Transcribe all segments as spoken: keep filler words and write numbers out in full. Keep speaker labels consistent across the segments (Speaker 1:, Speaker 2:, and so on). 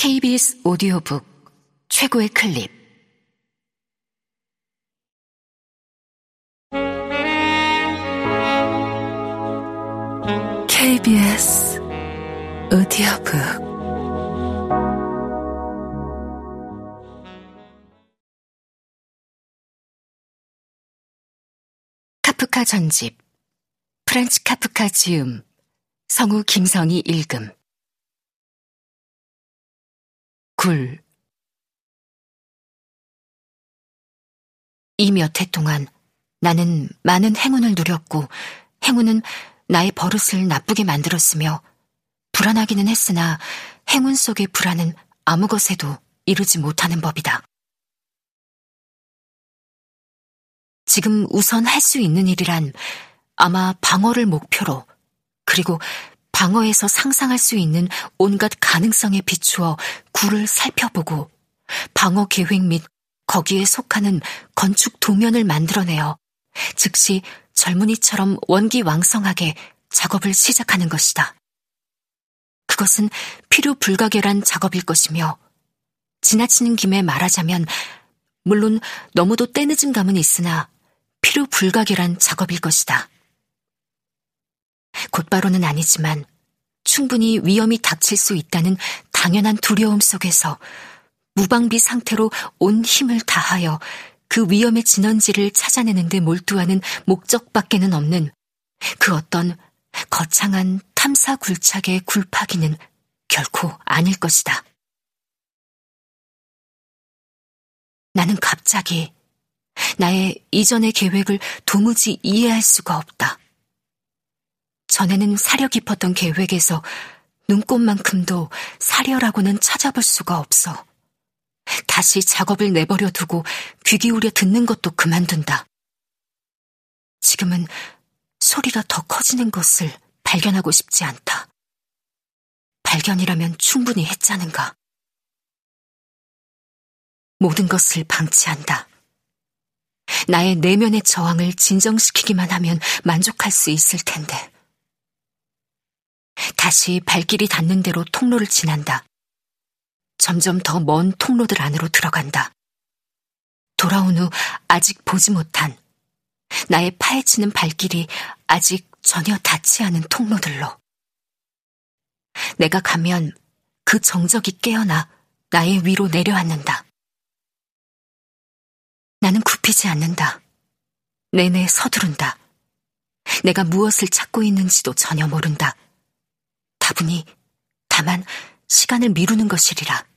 Speaker 1: 케이비에스 오디오북 최고의 클립. 케이비에스 오디오북. 카프카 전집, 프란츠 카프카 지음, 성우 김성희 읽음. 굴. 이 몇 해 동안 나는 많은 행운을 누렸고 행운은 나의 버릇을 나쁘게 만들었으며 불안하기는 했으나 행운 속의 불안은 아무 것에도 이르지 못하는 법이다. 지금 우선 할 수 있는 일이란 아마 방어를 목표로, 그리고 방어에서 상상할 수 있는 온갖 가능성에 비추어 굴을 살펴보고 방어 계획 및 거기에 속하는 건축 도면을 만들어내어 즉시 젊은이처럼 원기왕성하게 작업을 시작하는 것이다. 그것은 필요 불가결한 작업일 것이며, 지나치는 김에 말하자면 물론 너무도 때늦은 감은 있으나 필요 불가결한 작업일 것이다. 곧바로는 아니지만 충분히 위험이 닥칠 수 있다는 당연한 두려움 속에서 무방비 상태로 온 힘을 다하여 그 위험의 진원지를 찾아내는 데 몰두하는 목적밖에는 없는 그 어떤 거창한 탐사 굴착의 굴파기는 결코 아닐 것이다. 나는 갑자기 나의 이전의 계획을 도무지 이해할 수가 없다. 전에는 사려 깊었던 계획에서 눈꽃만큼도 사려라고는 찾아볼 수가 없어. 다시 작업을 내버려 두고 귀 기울여 듣는 것도 그만둔다. 지금은 소리가 더 커지는 것을 발견하고 싶지 않다. 발견이라면 충분히 했자는가. 모든 것을 방치한다. 나의 내면의 저항을 진정시키기만 하면 만족할 수 있을 텐데. 다시 발길이 닿는 대로 통로를 지난다. 점점 더 먼 통로들 안으로 들어간다. 돌아온 후 아직 보지 못한, 나의 파헤치는 발길이 아직 전혀 닿지 않은 통로들로. 내가 가면 그 정적이 깨어나 나의 위로 내려앉는다. 나는 굽히지 않는다. 내내 서두른다. 내가 무엇을 찾고 있는지도 전혀 모른다. 다분히 다만 시간을 미루는 것이리라.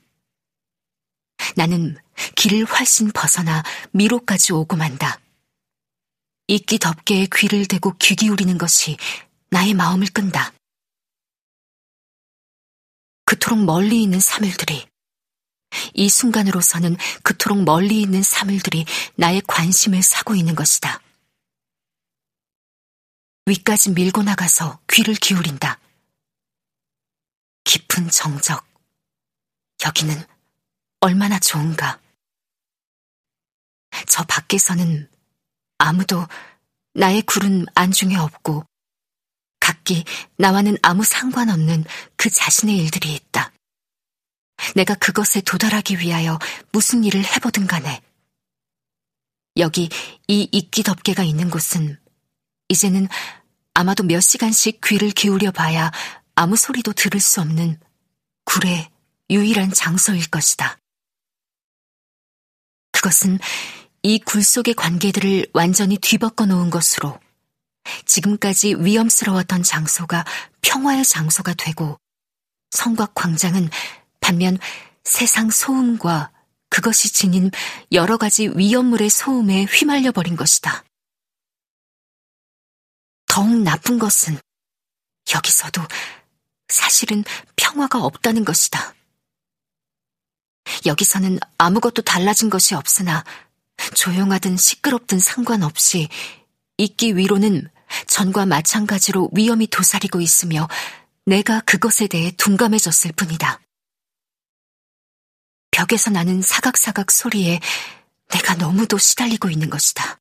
Speaker 1: 나는 길을 훨씬 벗어나 미로까지 오고 만다. 이끼 덮개에 귀를 대고 귀 기울이는 것이 나의 마음을 끈다. 그토록 멀리 있는 사물들이, 이 순간으로서는 그토록 멀리 있는 사물들이 나의 관심을 사고 있는 것이다. 위까지 밀고 나가서 귀를 기울인다. 깊은 정적, 여기는 얼마나 좋은가. 저 밖에서는 아무도 나의 굴은 안중에 없고 각기 나와는 아무 상관없는 그 자신의 일들이 있다. 내가 그것에 도달하기 위하여 무슨 일을 해보든 간에 여기 이 이끼 덮개가 있는 곳은 이제는 아마도 몇 시간씩 귀를 기울여 봐야 아무 소리도 들을 수 없는 굴의 유일한 장소일 것이다. 그것은 이 굴 속의 관계들을 완전히 뒤바꿔 놓은 것으로 지금까지 위험스러웠던 장소가 평화의 장소가 되고, 성곽 광장은 반면 세상 소음과 그것이 지닌 여러 가지 위험물의 소음에 휘말려 버린 것이다. 더욱 나쁜 것은 여기서도 사실은 평화가 없다는 것이다. 여기서는 아무것도 달라진 것이 없으나 조용하든 시끄럽든 상관없이 이끼 위로는 전과 마찬가지로 위험이 도사리고 있으며 내가 그것에 대해 둔감해졌을 뿐이다. 벽에서 나는 사각사각 소리에 내가 너무도 시달리고 있는 것이다.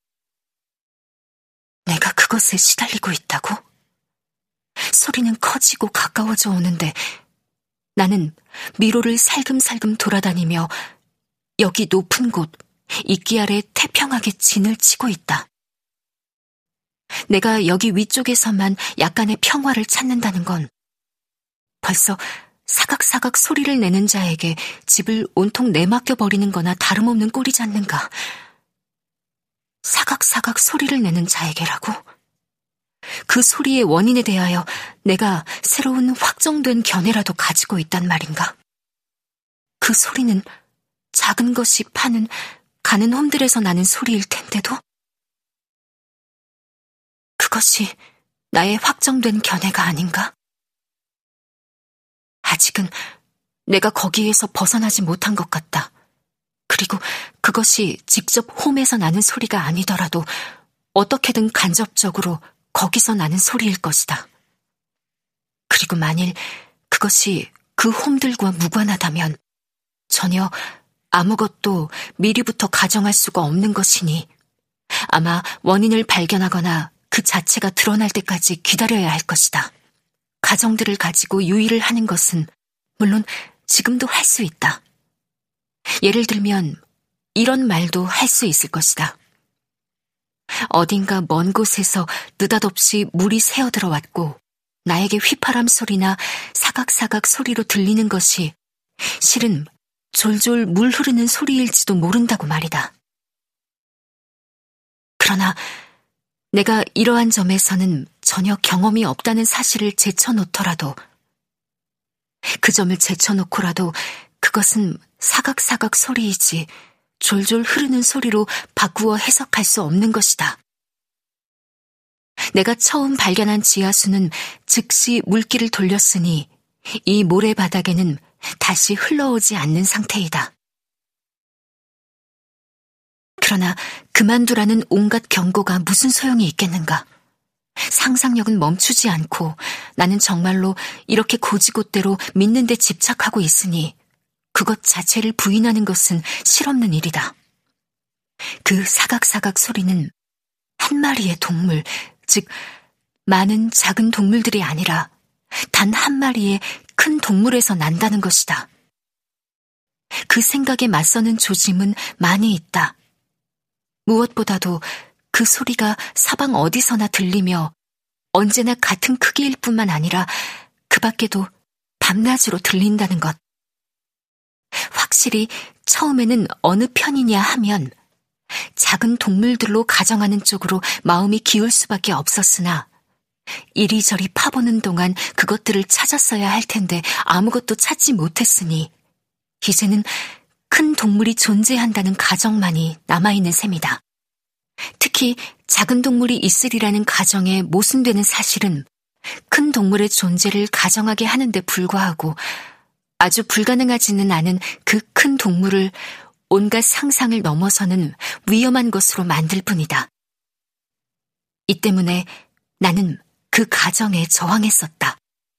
Speaker 1: 내가 그것에 시달리고 있다고? 소리는 커지고 가까워져 오는데 나는 미로를 살금살금 돌아다니며 여기 높은 곳, 이끼 아래 태평하게 진을 치고 있다. 내가 여기 위쪽에서만 약간의 평화를 찾는다는 건 벌써 사각사각 소리를 내는 자에게 집을 온통 내맡겨버리는 거나 다름없는 꼴이지 않는가. 사각사각 소리를 내는 자에게라고? 그 소리의 원인에 대하여 내가 새로운 확정된 견해라도 가지고 있단 말인가? 그 소리는 작은 것이 파는 가는 홈들에서 나는 소리일 텐데도? 그것이 나의 확정된 견해가 아닌가? 아직은 내가 거기에서 벗어나지 못한 것 같다. 그리고 그것이 직접 홈에서 나는 소리가 아니더라도 어떻게든 간접적으로 거기서 나는 소리일 것이다. 그리고 만일 그것이 그 홈들과 무관하다면 전혀 아무것도 미리부터 가정할 수가 없는 것이니 아마 원인을 발견하거나 그 자체가 드러날 때까지 기다려야 할 것이다. 가정들을 가지고 유의를 하는 것은 물론 지금도 할 수 있다. 예를 들면 이런 말도 할 수 있을 것이다. 어딘가 먼 곳에서 느닷없이 물이 새어들어왔고 나에게 휘파람 소리나 사각사각 소리로 들리는 것이 실은 졸졸 물 흐르는 소리일지도 모른다고 말이다. 그러나 내가 이러한 점에서는 전혀 경험이 없다는 사실을 제쳐놓더라도, 그 점을 제쳐놓고라도 그것은 사각사각 소리이지 졸졸 흐르는 소리로 바꾸어 해석할 수 없는 것이다. 내가 처음 발견한 지하수는 즉시 물길을 돌렸으니 이 모래바닥에는 다시 흘러오지 않는 상태이다. 그러나 그만두라는 온갖 경고가 무슨 소용이 있겠는가? 상상력은 멈추지 않고 나는 정말로 이렇게 고지곳대로 믿는 데 집착하고 있으니 그것 자체를 부인하는 것은 실없는 일이다. 그 사각사각 소리는 한 마리의 동물, 즉 많은 작은 동물들이 아니라 단 한 마리의 큰 동물에서 난다는 것이다. 그 생각에 맞서는 조짐은 많이 있다. 무엇보다도 그 소리가 사방 어디서나 들리며 언제나 같은 크기일 뿐만 아니라 그 밖에도 밤낮으로 들린다는 것. 확실히 처음에는 어느 편이냐 하면 작은 동물들로 가정하는 쪽으로 마음이 기울 수밖에 없었으나 이리저리 파보는 동안 그것들을 찾았어야 할 텐데 아무것도 찾지 못했으니 이제는 큰 동물이 존재한다는 가정만이 남아있는 셈이다. 특히 작은 동물이 있으리라는 가정에 모순되는 사실은 큰 동물의 존재를 가정하게 하는데 불과하고 아주 불가능하지는 않은 그 큰 동물을 온갖 상상을 넘어서는 위험한 것으로 만들 뿐이다. 이 때문에 나는 그 가정에 저항했었다.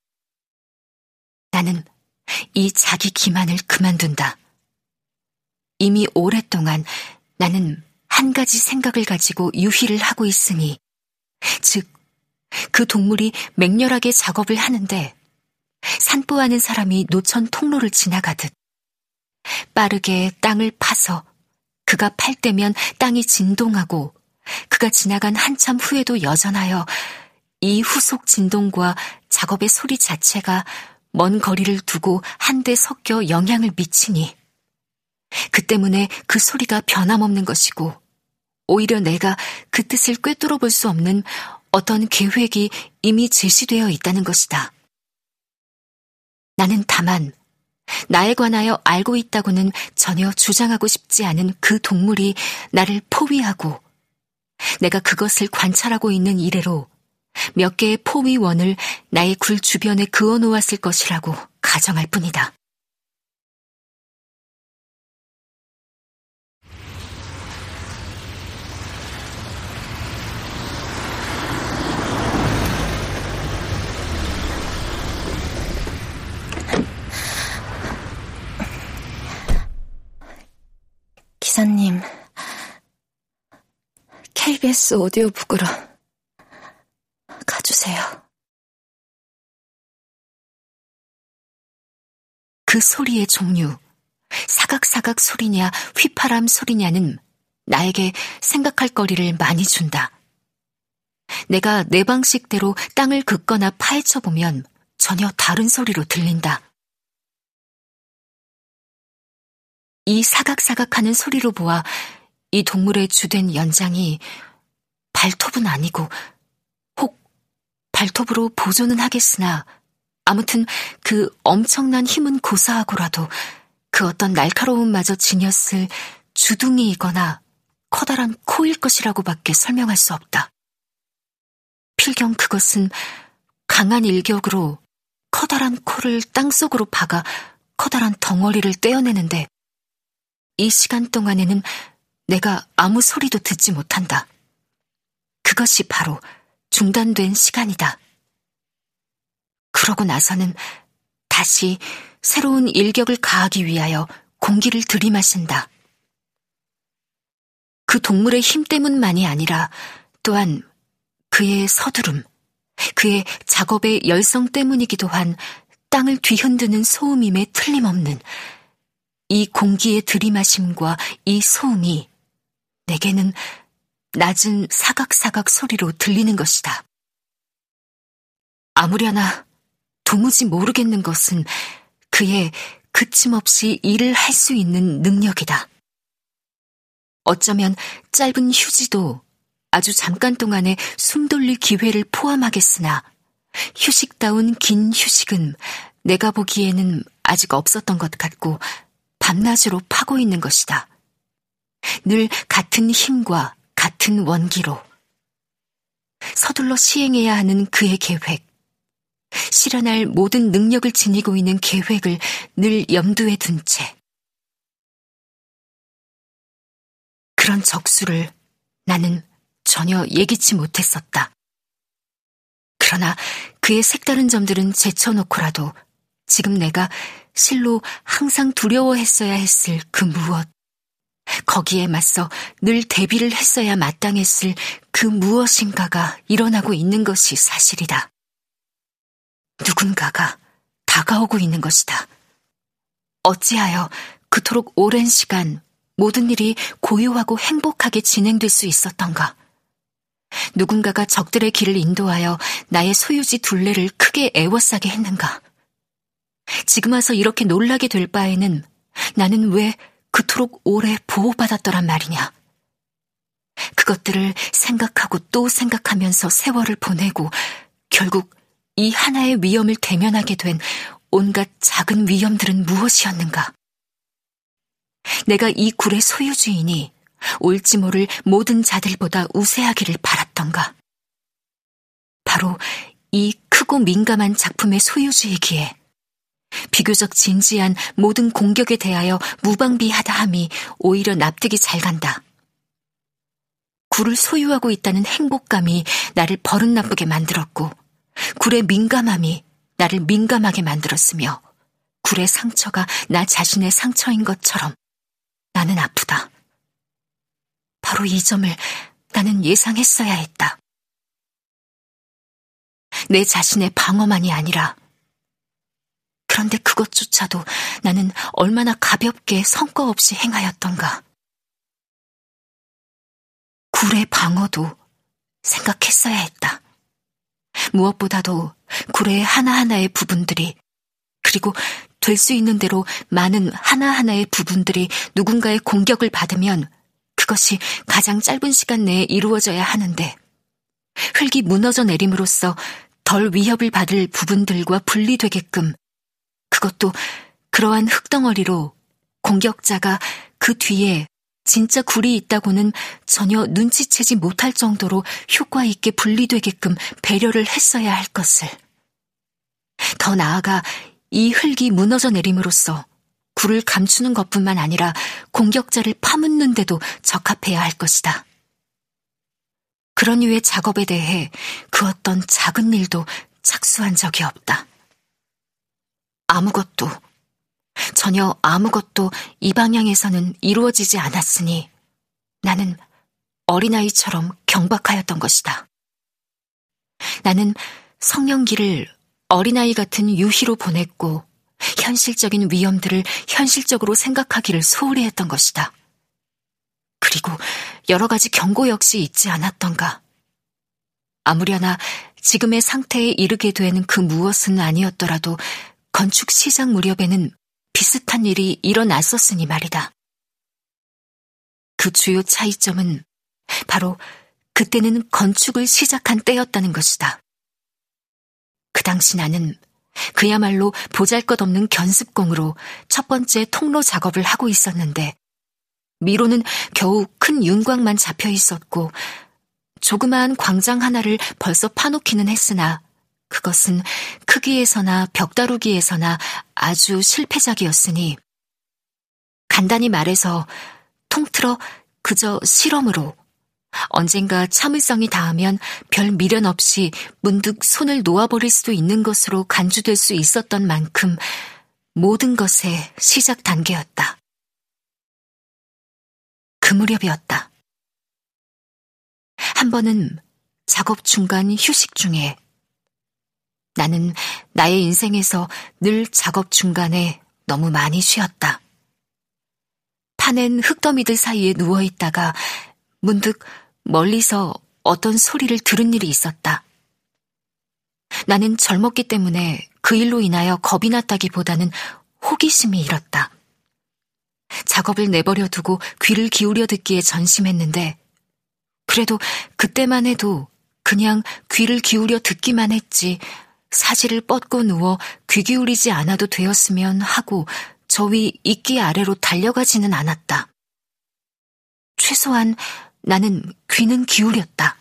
Speaker 1: 나는 이 자기 기만을 그만둔다. 이미 오랫동안 나는 한 가지 생각을 가지고 유희를 하고 있으니, 즉, 그 동물이 맹렬하게 작업을 하는데 산보하는 사람이 노천 통로를 지나가듯 빠르게 땅을 파서 그가 팔 때면 땅이 진동하고 그가 지나간 한참 후에도 여전하여 이 후속 진동과 작업의 소리 자체가 먼 거리를 두고 한데 섞여 영향을 미치니 그 때문에 그 소리가 변함없는 것이고 오히려 내가 그 뜻을 꿰뚫어 볼 수 없는 어떤 계획이 이미 제시되어 있다는 것이다. 나는 다만 나에 관하여 알고 있다고는 전혀 주장하고 싶지 않은 그 동물이 나를 포위하고 내가 그것을 관찰하고 있는 이래로 몇 개의 포위원을 나의 굴 주변에 그어 놓았을 것이라고 가정할 뿐이다.
Speaker 2: 기사님, 케이비에스 오디오북으로 가주세요.
Speaker 1: 그 소리의 종류, 사각사각 소리냐 휘파람 소리냐는 나에게 생각할 거리를 많이 준다. 내가 내 방식대로 땅을 긋거나 파헤쳐보면 전혀 다른 소리로 들린다. 이 사각사각하는 소리로 보아 이 동물의 주된 연장이 발톱은 아니고 혹 발톱으로 보조는 하겠으나 아무튼 그 엄청난 힘은 고사하고라도 그 어떤 날카로움마저 지녔을 주둥이이거나 커다란 코일 것이라고밖에 설명할 수 없다. 필경 그것은 강한 일격으로 커다란 코를 땅속으로 박아 커다란 덩어리를 떼어내는데 이 시간 동안에는 내가 아무 소리도 듣지 못한다. 그것이 바로 중단된 시간이다. 그러고 나서는 다시 새로운 일격을 가하기 위하여 공기를 들이마신다. 그 동물의 힘 때문만이 아니라 또한 그의 서두름, 그의 작업의 열성 때문이기도 한 땅을 뒤흔드는 소음임에 틀림없는 이 공기의 들이마심과 이 소음이 내게는 낮은 사각사각 소리로 들리는 것이다. 아무려나 도무지 모르겠는 것은 그의 그침없이 일을 할 수 있는 능력이다. 어쩌면 짧은 휴지도 아주 잠깐 동안의 숨 돌릴 기회를 포함하겠으나 휴식다운 긴 휴식은 내가 보기에는 아직 없었던 것 같고 밤낮으로 파고 있는 것이다. 늘 같은 힘과 같은 원기로 서둘러 시행해야 하는 그의 계획, 실현할 모든 능력을 지니고 있는 계획을 늘 염두에 둔 채 그런 적수를 나는 전혀 예기치 못했었다. 그러나 그의 색다른 점들은 제쳐놓고라도 지금 내가 실로 항상 두려워했어야 했을 그 무엇, 거기에 맞서 늘 대비를 했어야 마땅했을 그 무엇인가가 일어나고 있는 것이 사실이다. 누군가가 다가오고 있는 것이다. 어찌하여 그토록 오랜 시간 모든 일이 고요하고 행복하게 진행될 수 있었던가? 누군가가 적들의 길을 인도하여 나의 소유지 둘레를 크게 애워싸게 했는가? 지금 와서 이렇게 놀라게 될 바에는 나는 왜 그토록 오래 보호받았더란 말이냐? 그것들을 생각하고 또 생각하면서 세월을 보내고 결국 이 하나의 위험을 대면하게 된 온갖 작은 위험들은 무엇이었는가? 내가 이 굴의 소유주이니 옳지 모를 모든 자들보다 우세하기를 바랐던가? 바로 이 크고 민감한 작품의 소유주이기에 비교적 진지한 모든 공격에 대하여 무방비하다 함이 오히려 납득이 잘 간다. 굴을 소유하고 있다는 행복감이 나를 버릇나쁘게 만들었고 굴의 민감함이 나를 민감하게 만들었으며 굴의 상처가 나 자신의 상처인 것처럼 나는 아프다. 바로 이 점을 나는 예상했어야 했다. 내 자신의 방어만이 아니라 그런데 그것조차도 나는 얼마나 가볍게 성과 없이 행하였던가. 굴의 방어도 생각했어야 했다. 무엇보다도 굴의 하나하나의 부분들이 그리고 될 수 있는 대로 많은 하나하나의 부분들이 누군가의 공격을 받으면 그것이 가장 짧은 시간 내에 이루어져야 하는데 흙이 무너져 내림으로써 덜 위협을 받을 부분들과 분리되게끔 그것도 그러한 흙덩어리로 공격자가 그 뒤에 진짜 굴이 있다고는 전혀 눈치채지 못할 정도로 효과 있게 분리되게끔 배려를 했어야 할 것을. 더 나아가 이 흙이 무너져 내림으로써 굴을 감추는 것뿐만 아니라 공격자를 파묻는 데도 적합해야 할 것이다. 그런 류의 작업에 대해 그 어떤 작은 일도 착수한 적이 없다. 아무것도, 전혀 아무것도 이 방향에서는 이루어지지 않았으니 나는 어린아이처럼 경박하였던 것이다. 나는 성년기를 어린아이 같은 유희로 보냈고 현실적인 위험들을 현실적으로 생각하기를 소홀히 했던 것이다. 그리고 여러 가지 경고 역시 잊지 않았던가. 아무려나 지금의 상태에 이르게 되는 그 무엇은 아니었더라도 건축 시작 무렵에는 비슷한 일이 일어났었으니 말이다. 그 주요 차이점은 바로 그때는 건축을 시작한 때였다는 것이다. 그 당시 나는 그야말로 보잘것없는 견습공으로 첫 번째 통로 작업을 하고 있었는데 미로는 겨우 큰 윤곽만 잡혀 있었고 조그마한 광장 하나를 벌써 파놓기는 했으나 그것은 크기에서나 벽다루기에서나 아주 실패작이었으니 간단히 말해서 통틀어 그저 실험으로 언젠가 참을성이 닿으면 별 미련 없이 문득 손을 놓아버릴 수도 있는 것으로 간주될 수 있었던 만큼 모든 것의 시작 단계였다. 그 무렵이었다. 한 번은 작업 중간 휴식 중에 나는 나의 인생에서 늘 작업 중간에 너무 많이 쉬었다. 파낸 흙더미들 사이에 누워있다가 문득 멀리서 어떤 소리를 들은 일이 있었다. 나는 젊었기 때문에 그 일로 인하여 겁이 났다기보다는 호기심이 일었다. 작업을 내버려 두고 귀를 기울여 듣기에 전심했는데 그래도 그때만 해도 그냥 귀를 기울여 듣기만 했지 사지를 뻗고 누워 귀 기울이지 않아도 되었으면 하고 저 위 이끼 아래로 달려가지는 않았다. 최소한 나는 귀는 기울였다.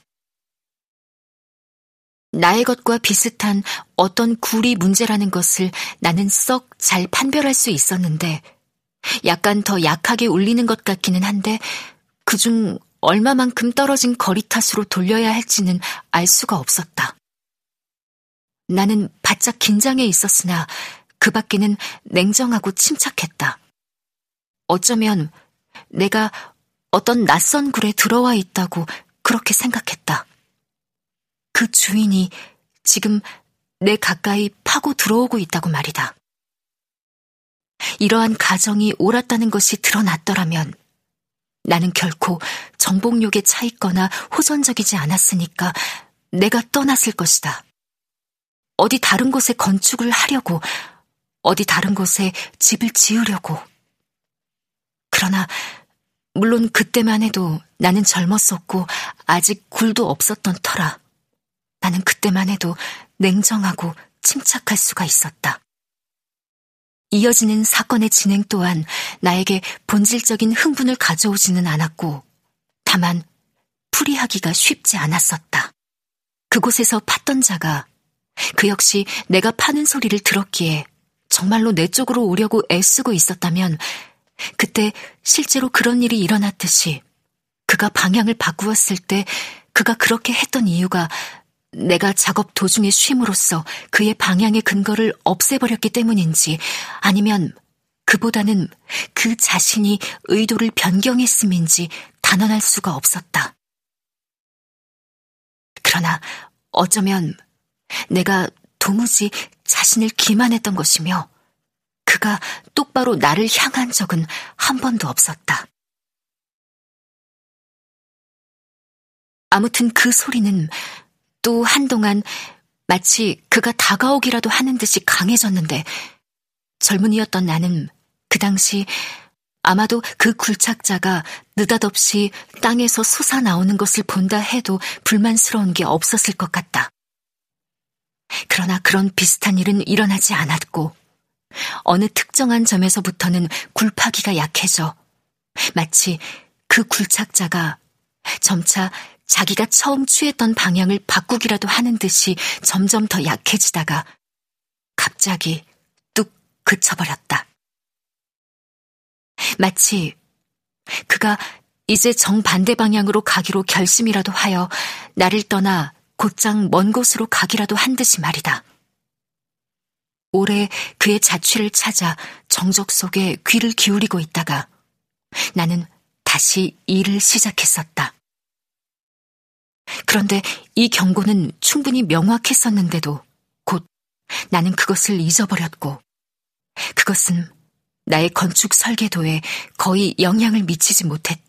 Speaker 1: 나의 것과 비슷한 어떤 구리 문제라는 것을 나는 썩 잘 판별할 수 있었는데 약간 더 약하게 울리는 것 같기는 한데 그중 얼마만큼 떨어진 거리 탓으로 돌려야 할지는 알 수가 없었다. 나는 바짝 긴장해 있었으나 그 밖에는 냉정하고 침착했다. 어쩌면 내가 어떤 낯선 굴에 들어와 있다고 그렇게 생각했다. 그 주인이 지금 내 가까이 파고 들어오고 있다고 말이다. 이러한 가정이 옳았다는 것이 드러났더라면 나는 결코 정복욕에 차 있거나 호전적이지 않았으니까 내가 떠났을 것이다. 어디 다른 곳에 건축을 하려고, 어디 다른 곳에 집을 지으려고. 그러나 물론 그때만 해도 나는 젊었었고 아직 굴도 없었던 터라 나는 그때만 해도 냉정하고 침착할 수가 있었다. 이어지는 사건의 진행 또한 나에게 본질적인 흥분을 가져오지는 않았고 다만 풀이하기가 쉽지 않았었다. 그곳에서 팠던 자가 그 역시 내가 파는 소리를 들었기에 정말로 내 쪽으로 오려고 애쓰고 있었다면 그때 실제로 그런 일이 일어났듯이 그가 방향을 바꾸었을 때 그가 그렇게 했던 이유가 내가 작업 도중에 쉼으로써 그의 방향의 근거를 없애버렸기 때문인지 아니면 그보다는 그 자신이 의도를 변경했음인지 단언할 수가 없었다. 그러나 어쩌면 내가 도무지 자신을 기만했던 것이며 그가 똑바로 나를 향한 적은 한 번도 없었다. 아무튼 그 소리는 또 한동안 마치 그가 다가오기라도 하는 듯이 강해졌는데 젊은이였던 나는 그 당시 아마도 그 굴착자가 느닷없이 땅에서 솟아나오는 것을 본다 해도 불만스러운 게 없었을 것 같다. 그러나 그런 비슷한 일은 일어나지 않았고 어느 특정한 점에서부터는 굴파기가 약해져 마치 그 굴착자가 점차 자기가 처음 취했던 방향을 바꾸기라도 하는 듯이 점점 더 약해지다가 갑자기 뚝 그쳐버렸다. 마치 그가 이제 정반대 방향으로 가기로 결심이라도 하여 나를 떠나 곧장 먼 곳으로 가기라도 한 듯이 말이다. 오래 그의 자취를 찾아 정적 속에 귀를 기울이고 있다가 나는 다시 일을 시작했었다. 그런데 이 경고는 충분히 명확했었는데도 곧 나는 그것을 잊어버렸고 그것은 나의 건축 설계도에 거의 영향을 미치지 못했다.